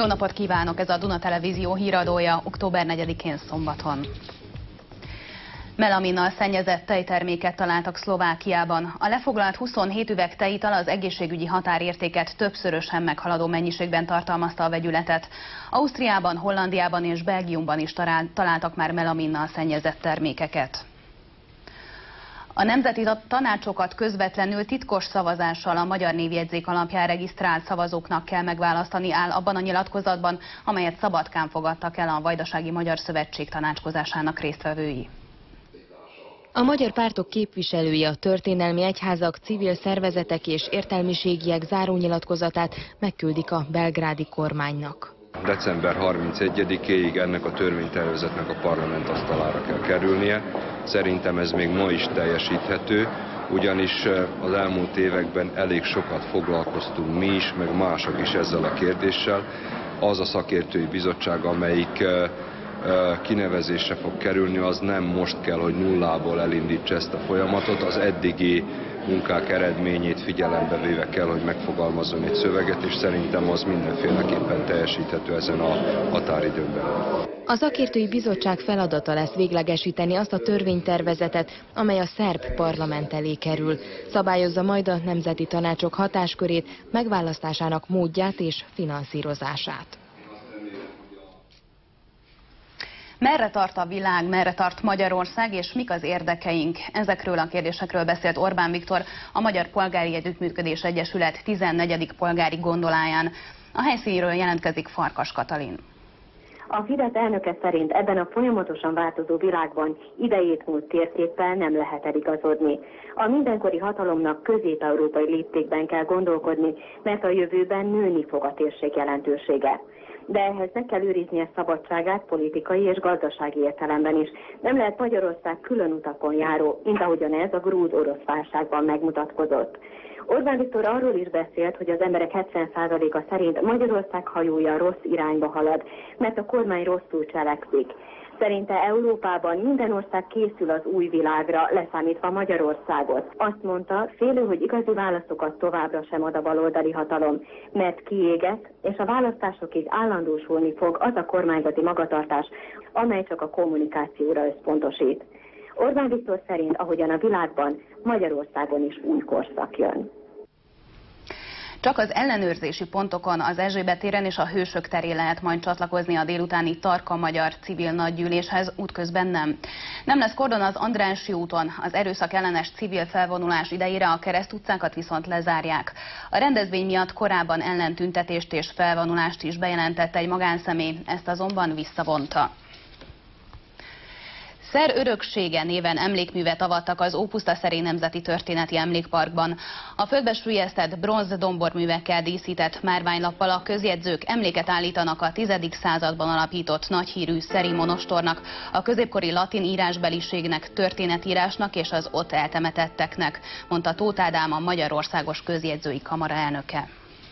Jó napot kívánok, ez a Duna Televízió híradója október 4-én szombaton. Melaminnal szennyezett tejterméket találtak Szlovákiában. A lefoglalt 27 üveg tejital az egészségügyi határértéket többszörösen meghaladó mennyiségben tartalmazta a vegyületet. Ausztriában, Hollandiában és Belgiumban is találtak már melaminnal szennyezett termékeket. A nemzeti tanácsokat közvetlenül titkos szavazással a magyar névjegyzék alapján regisztrált szavazóknak kell megválasztani, áll abban a nyilatkozatban, amelyet Szabadkán fogadtak el a Vajdasági Magyar Szövetség tanácskozásának résztvevői. A magyar pártok képviselői a történelmi egyházak, civil szervezetek és értelmiségiek zárónyilatkozatát megküldik a belgrádi kormánynak. December 31-éig ennek a törvénytervezetnek a parlament asztalára kell kerülnie. Szerintem ez még ma is teljesíthető, ugyanis az elmúlt években elég sokat foglalkoztunk mi is, meg mások is ezzel a kérdéssel. Az a szakértői bizottság, amelyik kinevezésre fog kerülni, az nem most kell, hogy nullából elindítsa ezt a folyamatot, az eddigi munkák eredményét figyelembe véve kell, hogy megfogalmazzon egy szöveget, és szerintem az mindenféleképpen teljesíthető ezen a határidőben. A szakértői bizottság feladata lesz véglegesíteni azt a törvénytervezetet, amely a szerb parlament elé kerül. Szabályozza majd a nemzeti tanácsok hatáskörét, megválasztásának módját és finanszírozását. Merre tart a világ, merre tart Magyarország, és mik az érdekeink? Ezekről a kérdésekről beszélt Orbán Viktor a Magyar Polgári Együttműködés Egyesület 14. polgári gondoláján. A helyszínről jelentkezik Farkas Katalin. A Fidesz elnöke szerint ebben a folyamatosan változó világban idejét múlt térképpel nem lehet eligazodni. A mindenkori hatalomnak közép-európai léptékben kell gondolkodni, mert a jövőben nőni fog a térség jelentősége. De ehhez meg kell őriznie szabadságát politikai és gazdasági értelemben is. Nem lehet Magyarország külön utakon járó, mint ahogyan ez a grúz-orosz válságban megmutatkozott. Orbán Viktor arról is beszélt, hogy az emberek 70%-a szerint Magyarország hajója rossz irányba halad, mert a kormány rosszul cselekszik. Szerinte Európában minden ország készül az új világra, leszámítva Magyarországot. Azt mondta, félő, hogy igazi válaszokat továbbra sem ad a baloldali hatalom, mert kiégett, és a választásokig állandósulni fog az a kormányzati magatartás, amely csak a kommunikációra összpontosít. Orbán Viktor szerint, ahogyan a világban, Magyarországon is új korszak jön. Csak az ellenőrzési pontokon, az Erzsébet téren és a Hősök terén lehet majd csatlakozni a délutáni Tarka Magyar Civil Nagygyűléshez, útközben nem. Nem lesz kordon az Andrássy úton, az erőszak ellenes civil felvonulás idejére a Kereszt utcákat viszont lezárják. A rendezvény miatt korábban ellentüntetést és felvonulást is bejelentett egy magánszemély, ezt azonban visszavonta. Szer öröksége néven emlékművet avattak az Ópusztaszerély Nemzeti Történeti Emlékparkban. A földbe süllyesztett bronz domborművekkel díszített márványlappal a közjegyzők emléket állítanak a 10. században alapított nagyhírű szeri monostornak, a középkori latin írásbeliségnek, történetírásnak és az ott eltemetetteknek, mondta Tóth Ádám, a Magyarországos Közjegyzői Kamara elnöke.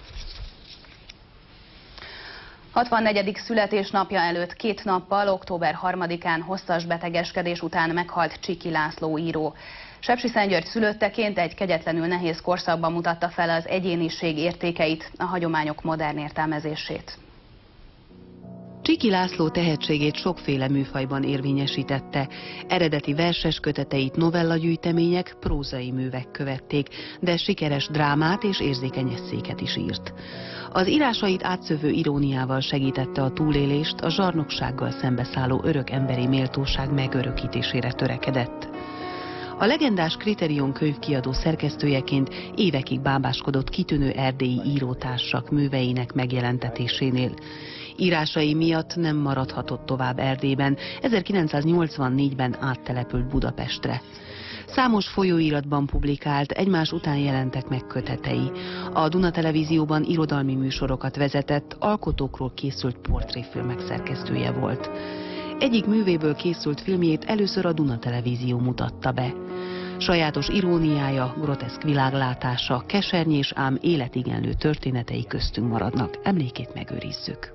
64. születésnapja előtt 2 nappal, október 3-án hosszas betegeskedés után meghalt Csiki László író. Sepsiszentgyörgy szülötteként egy kegyetlenül nehéz korszakban mutatta fel az egyéniség értékeit, a hagyományok modern értelmezését. Csiki László tehetségét sokféle műfajban érvényesítette. Eredeti verses köteteit novellagyűjtemények, prózai művek követték, de sikeres drámát és érzékeny esszéket is írt. Az írásait átszövő iróniával segítette a túlélést, a zsarnoksággal szembeszálló örök emberi méltóság megörökítésére törekedett. A legendás Kriterion könyvkiadó szerkesztőjeként évekig bábáskodott kitűnő erdélyi írótársak műveinek megjelentetésénél. Írásai miatt nem maradhatott tovább Erdélyben, 1984-ben áttelepült Budapestre. Számos folyóiratban publikált, egymás után jelentek meg kötetei. A Duna Televízióban irodalmi műsorokat vezetett, alkotókról készült portréfilmek szerkesztője volt. Egyik művéből készült filmjét először a Duna Televízió mutatta be. Sajátos iróniája, groteszk világlátása, kesernyés ám életigenlő történetei köztünk maradnak, emlékét megőrizzük.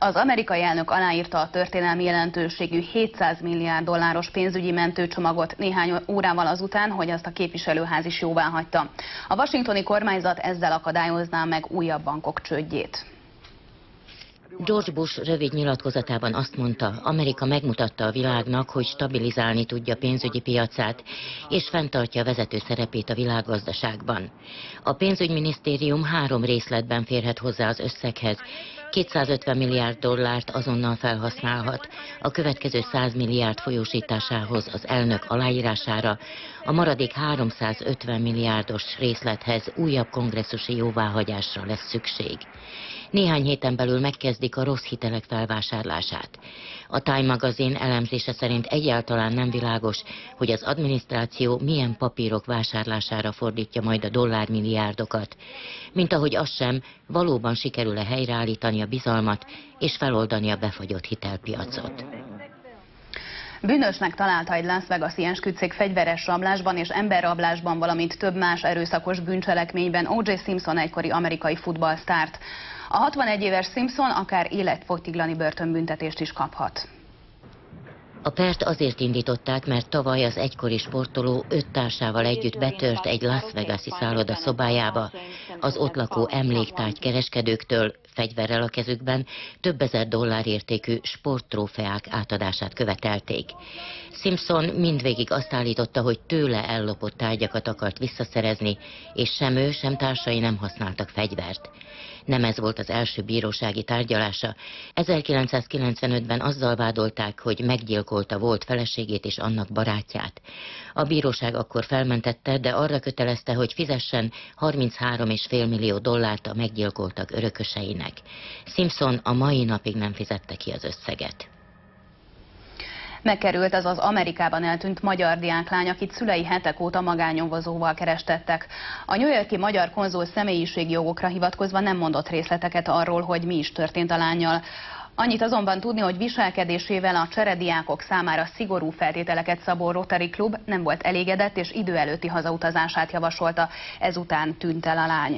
Az amerikai elnök aláírta a történelmi jelentőségű 700 milliárd dolláros pénzügyi mentőcsomagot néhány órával azután, hogy azt a képviselőház is jóváhagyta. A washingtoni kormányzat ezzel akadályozná meg újabb bankok csődjét. George Bush rövid nyilatkozatában azt mondta, Amerika megmutatta a világnak, hogy stabilizálni tudja pénzügyi piacát, és fenntartja vezető szerepét a világgazdaságban. A pénzügyminisztérium 3 részletben férhet hozzá az összeghez. 250 milliárd dollárt azonnal felhasználhat, a következő 100 milliárd folyósításához az elnök aláírására, a maradék 350 milliárdos részlethez újabb kongresszusi jóváhagyásra lesz szükség. Néhány héten belül megkezdik a rossz hitelek felvásárlását. A Time magazin elemzése szerint egyáltalán nem világos, hogy az adminisztráció milyen papírok vásárlására fordítja majd a dollármilliárdokat, mint ahogy az sem, valóban sikerül-e helyreállítani a bizalmat és feloldani a befagyott hitelpiacot. Bűnösnek találta egy Las Vegas-i esküdtcég fegyveres rablásban és emberrablásban, valamint több más erőszakos bűncselekményben O.J. Simpson egykori amerikai futballsztárt. A 61 éves Simpson akár életfogytiglani börtönbüntetést is kaphat. A pert azért indították, mert tavaly az egykori sportoló 5 társával együtt betört egy Las Vegas-i szálloda szobájába. Az ott lakó emléktárgy kereskedőktől, fegyverrel a kezükben több ezer dollár értékű sporttrófeák átadását követelték. Simpson mindvégig azt állította, hogy tőle ellopott tárgyakat akart visszaszerezni, és sem ő, sem társai nem használtak fegyvert. Nem ez volt az első bírósági tárgyalása. 1995-ben azzal vádolták, hogy meggyilkolta volt feleségét és annak barátját. A bíróság akkor felmentette, de arra kötelezte, hogy fizessen 33,5 millió dollárt a meggyilkoltak örököseinek. Simpson a mai napig nem fizette ki az összeget. Megkerült az Amerikában eltűnt magyar diáklány, akit szülei hetek óta magánnyomozóval kerestettek. A New York-i magyar konzul személyiségi jogokra hivatkozva nem mondott részleteket arról, hogy mi is történt a lánnyal. Annyit azonban tudni, hogy viselkedésével a cserediákok számára szigorú feltételeket szabó Rotary Klub nem volt elégedett, és idő előtti hazautazását javasolta. Ezután tűnt el a lány.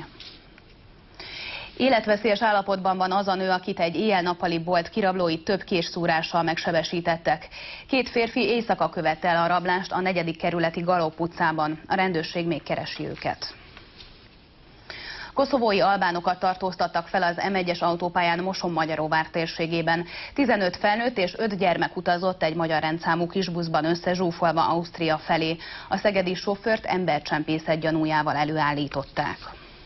Életveszélyes állapotban van az a nő, akit egy éjjel-nappali bolt kirablói több késszúrással megsebesítettek. 2 férfi éjszaka követte el a rablást a 4. kerületi Galop utcában. A rendőrség még keresi őket. Koszovói albánokat tartóztattak fel az M1-es autópályán Moson-Magyaróvár térségében. 15 felnőtt és 5 gyermek utazott egy magyar rendszámú kisbuszban összezsúfolva Ausztria felé. A szegedi sofőrt embercsempészet gyanújával előállították.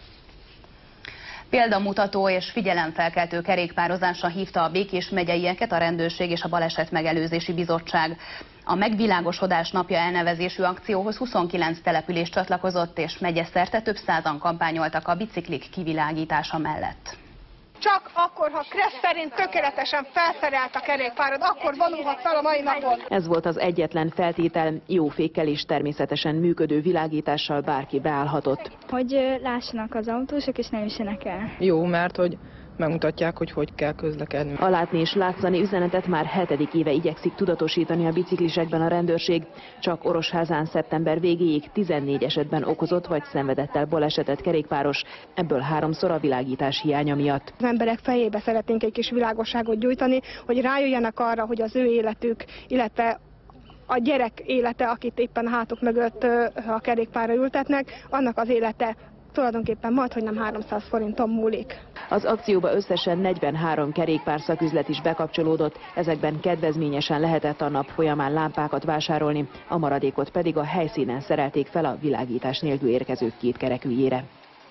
Példamutató és figyelemfelkeltő kerékpározásra hívta a Békés megyeieket a rendőrség és a Baleset Megelőzési Bizottság. A Megvilágosodás napja elnevezésű akcióhoz 29 település csatlakozott, és megyeszerte több százan kampányoltak a biciklik kivilágítása mellett. Csak akkor, ha kressz szerint tökéletesen felszerelt a kerékpárod, akkor vonulhatsz el a mai napon. Ez volt az egyetlen feltétel, jó fékkel és természetesen működő világítással bárki beállhatott. Hogy lássanak az autósok és nem üssenek el. Jó, mert hogy megmutatják, hogy kell közlekedni. A látni és látszani üzenetet már 7. éve igyekszik tudatosítani a biciklisekben a rendőrség. Csak Orosházán szeptember végéig 14 esetben okozott vagy szenvedett el balesetet kerékpáros, ebből 3-szor a világítás hiánya miatt. Az emberek fejébe szeretnénk egy kis világosságot gyújtani, hogy rájöjjenek arra, hogy az ő életük, illetve a gyerek élete, akit éppen hátuk mögött a kerékpárra ültetnek, annak az élete tulajdonképpen majd, hogy nem 300 forinton múlik. Az akcióba összesen 43 kerékpárszaküzlet is bekapcsolódott, ezekben kedvezményesen lehetett a nap folyamán lámpákat vásárolni, a maradékot pedig a helyszínen szerelték fel a világítás nélkül érkezők kétkerekűjére.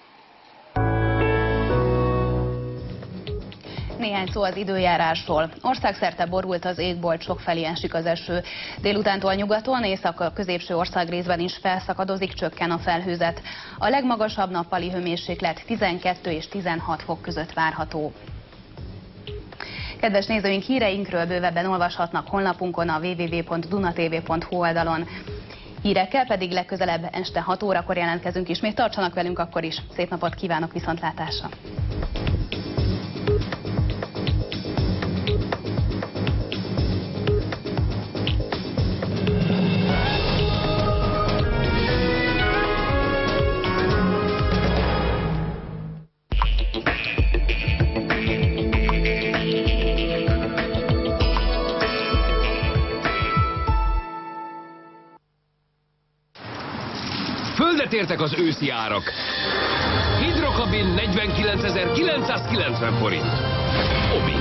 Néhány szó az időjárásról. Országszerte borult az égbolt, sokfelé esik az eső. Délutántól nyugaton, észak-középső országrészben is felszakadozik, csökken a felhőzet. A legmagasabb nappali hőmérséklet 12 és 16 fok között várható. Kedves nézőink, híreinkről bővebben olvashatnak honlapunkon, a www.dunatv.hu oldalon. Hírekkel pedig legközelebb este 6 órakor jelentkezünk ismét. Tartsanak velünk akkor is. Szép napot kívánok, viszontlátásra! visszatértek az őszi árak. Hidrokabin 49.990 forint. Obi.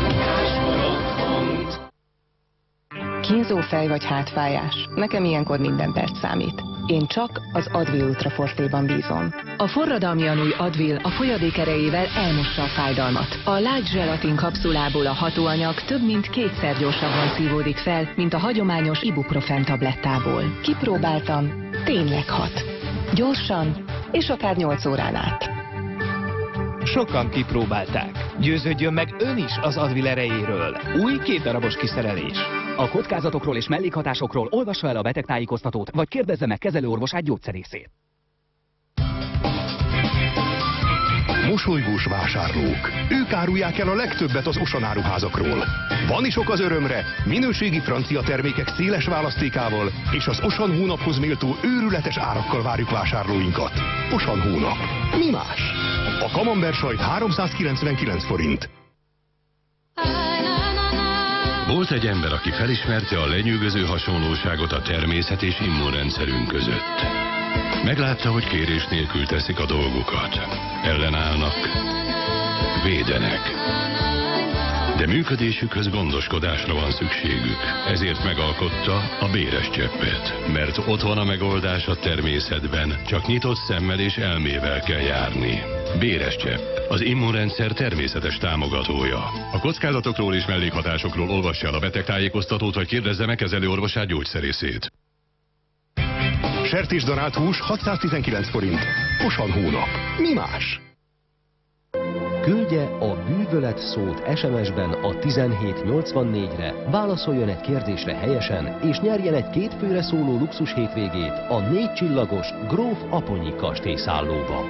Kínzó fej vagy hátfájás. Nekem ilyenkor minden perc számít. Én csak az Advil Ultra Fortéban bízom. A forradalmian új Advil a folyadék erejével elmossa a fájdalmat. A Light Gelatin kapszulából a hatóanyag több mint 2-szer gyorsabban szívódik fel, mint a hagyományos ibuprofen tablettából. Kipróbáltam, tényleg hat. Gyorsan, és akár 8 órán át. Sokan kipróbálták. Győződjön meg ön is az Advil erejéről. Új 2 darabos kiszerelés. A kockázatokról és mellékhatásokról olvassa el a betegtájékoztatót, vagy kérdezze meg kezelőorvosát, gyógyszerészét. Mosolygós vásárlók. Ők árulják el a legtöbbet az Auchan áruházakról. Van is ok az örömre, minőségi francia termékek széles választékával, és az Auchan hónaphoz méltó őrületes árakkal várjuk vásárlóinkat. Auchan hónap. Mi más? A camembert sajt 399 forint. Volt egy ember, aki felismerte a lenyűgöző hasonlóságot a természet és immunrendszerünk között. Meglátta, hogy kérés nélkül teszik a dolgukat. Ellenállnak, védenek. De működésükhöz gondoskodásra van szükségük. Ezért megalkotta a Béres Cseppet. Mert ott van a megoldás a természetben, csak nyitott szemmel és elmével kell járni. Béres Csepp, az immunrendszer természetes támogatója. A kockázatokról és mellékhatásokról olvassa el a betegtájékoztatót, vagy kérdezze meg kezelőorvosát, gyógyszerészét. Sertésdarált hús 619 forint. Auchan hónap. Mi más? Küldje a bűvölet szót SMS-ben a 1784-re, válaszoljon egy kérdésre helyesen, és nyerjen egy 2 főre szóló luxus hétvégét a 4 csillagos Gróf Aponyi kastélyszállóba.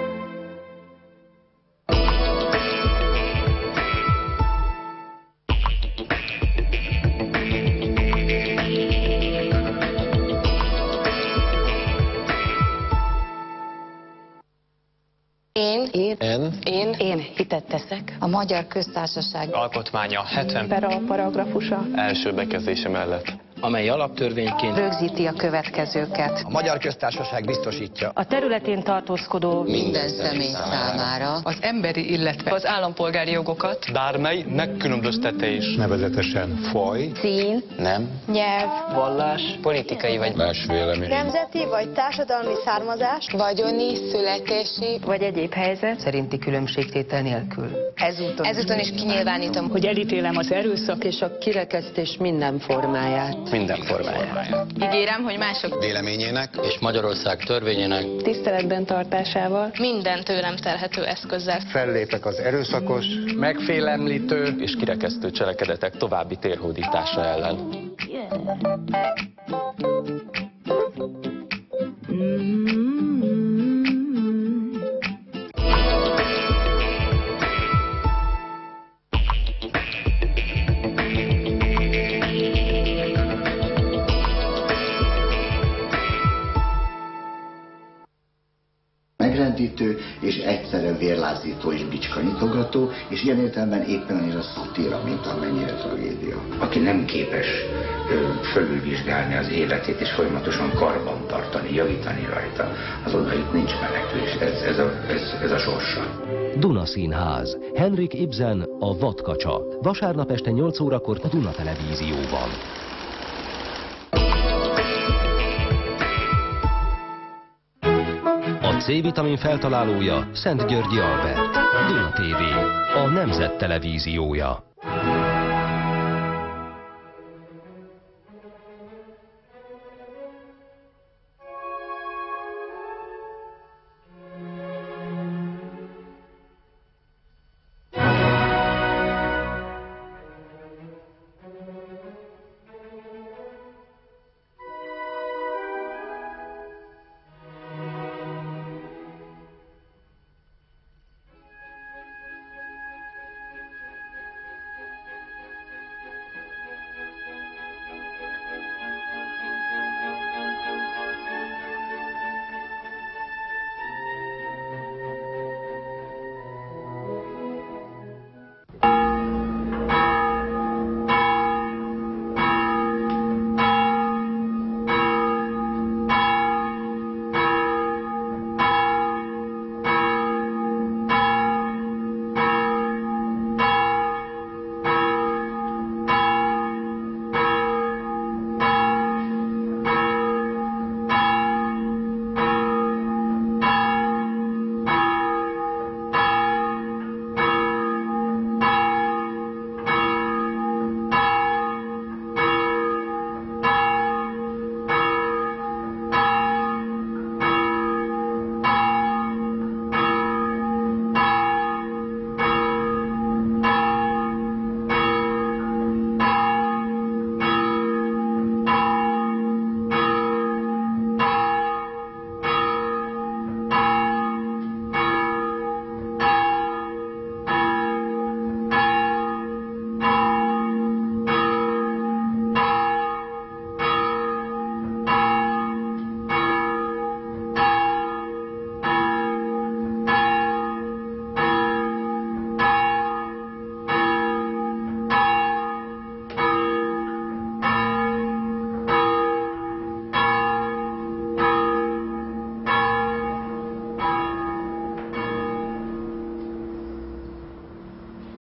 Én hitet teszek a Magyar Köztársaság alkotmánya 70 per a paragrafusa első bekezdése mellett, amely alaptörvényként rögzíti a következőket. A Magyar Köztársaság biztosítja A területén tartózkodó minden személy számára az emberi, illetve az állampolgári jogokat, bármely megkülönböztetés, nevezetesen faj, szín, nem, nyelv, vallás, politikai vagy más vélemény, nemzeti vagy társadalmi származás, vagyoni, születési vagy egyéb helyzet szerinti különbségtétel nélkül. Ezúton is kinyilvánítom, Hogy elítélem az erőszak és a kirekesztés minden formáját. minden formáját. ígérem, hogy mások véleményének És Magyarország törvényének tiszteletben tartásával, minden tőlem telhető eszközzel fellépek az erőszakos, megfélemlítő és kirekesztő cselekedetek további térhódítása ellen. Megrendítő és egyszerűen vérlázító és bicskanyitogató, és ilyen értelemben éppen annyira szatíra, mint amennyire tragédia. Aki nem képes fölülvizsgálni az életét és folyamatosan karban tartani, javítani rajta, az odait nincs menekülés. Ez a sorsa. Duna Színház. Henrik Ibsen, a Vadkacsa. Vasárnap este 8 órakor a Duna Televízióban. A C-vitamin feltalálója Szent Györgyi Albert. Duna TV, a Nemzet Televíziója.